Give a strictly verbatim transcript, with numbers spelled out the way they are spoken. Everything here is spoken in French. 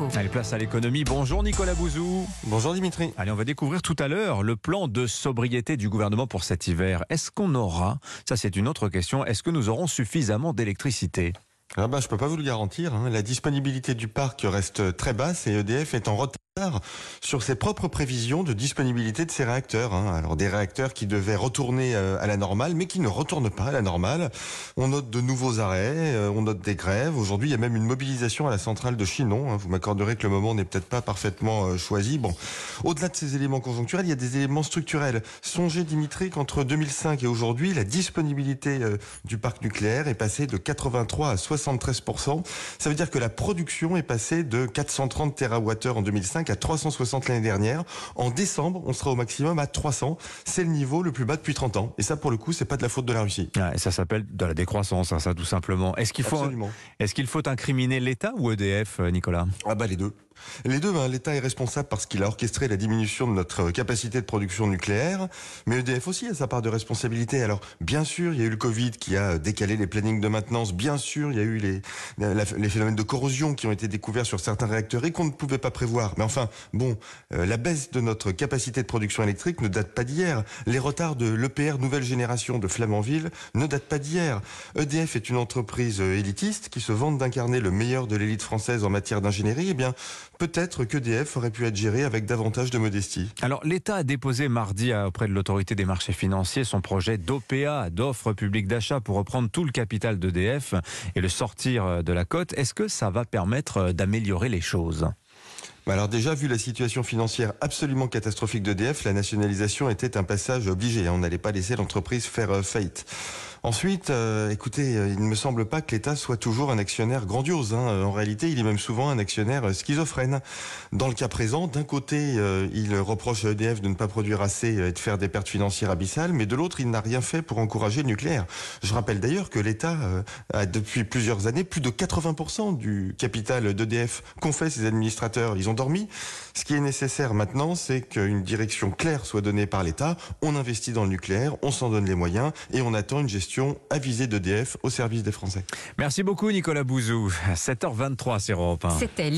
Échos. Allez, place à l'économie. Bonjour Nicolas Bouzou. Bonjour Dimitri. Allez, on va découvrir tout à l'heure le plan de sobriété du gouvernement pour cet hiver. Est-ce qu'on aura, ça c'est une autre question, est-ce que nous aurons suffisamment d'électricité ? Ah bah, je ne peux pas vous le garantir. Hein. La disponibilité du parc reste très basse et E D F est en retard sur ses propres prévisions de disponibilité de ses réacteurs. Hein. Alors des réacteurs qui devaient retourner à la normale, mais qui ne retournent pas à la normale. On note de nouveaux arrêts, on note des grèves. Aujourd'hui, il y a même une mobilisation à la centrale de Chinon. Hein. Vous m'accorderez que le moment n'est peut-être pas parfaitement choisi. Bon, au-delà de ces éléments conjoncturels, il y a des éléments structurels. Songez, Dimitri, qu'entre deux mille cinq et aujourd'hui, la disponibilité du parc nucléaire est passée de quatre-vingt-trois à soixante-treize pour cent. Ça veut dire que la production est passée de quatre cent trente térawattheures en deux mille cinq à trois cent soixante l'année dernière. En décembre, on sera au maximum à trois cents. C'est le niveau le plus bas depuis trente ans. Et ça, pour le coup, c'est pas de la faute de la Russie. Ah, ça s'appelle de la décroissance, hein, ça tout simplement. Est-ce qu'il faut, Absolument. est-ce qu'il faut incriminer l'État ou E D F, Nicolas ? Ah bah les deux. Les deux, ben, l'État est responsable parce qu'il a orchestré la diminution de notre capacité de production nucléaire, mais E D F aussi a sa part de responsabilité. Alors, bien sûr, il y a eu le Covid qui a décalé les plannings de maintenance, bien sûr, il y a eu les, les phénomènes de corrosion qui ont été découverts sur certains réacteurs et qu'on ne pouvait pas prévoir. Mais enfin, bon, euh, la baisse de notre capacité de production électrique ne date pas d'hier. Les retards de l'E P R nouvelle génération de Flamanville ne datent pas d'hier. E D F est une entreprise élitiste qui se vante d'incarner le meilleur de l'élite française en matière d'ingénierie. Eh bien, peut-être que E D F aurait pu être géré avec davantage de modestie. Alors, l'État a déposé mardi auprès de l'autorité des marchés financiers son projet d'O P A, d'offre publique d'achat, pour reprendre tout le capital d'E D F et le sortir de la cote. Est-ce que ça va permettre d'améliorer les choses ? Alors déjà, vu la situation financière absolument catastrophique d'E D F, la nationalisation était un passage obligé. On n'allait pas laisser l'entreprise faire euh, faillite. Ensuite, euh, écoutez, euh, il ne me semble pas que l'État soit toujours un actionnaire grandiose. Hein. En réalité, il est même souvent un actionnaire schizophrène. Dans le cas présent, d'un côté, euh, il reproche à E D F de ne pas produire assez et de faire des pertes financières abyssales, mais de l'autre, il n'a rien fait pour encourager le nucléaire. Je rappelle d'ailleurs que l'État euh, a depuis plusieurs années plus de quatre-vingts pour cent du capital d'E D F qu'ont fait ses administrateurs. Ils ont dormi. Ce qui est nécessaire maintenant, c'est qu'une direction claire soit donnée par l'État. On investit dans le nucléaire, on s'en donne les moyens et on attend une gestion avisée d'E D F au service des Français. Merci beaucoup Nicolas Bouzou. sept heures vingt-trois sur Europe un. C'était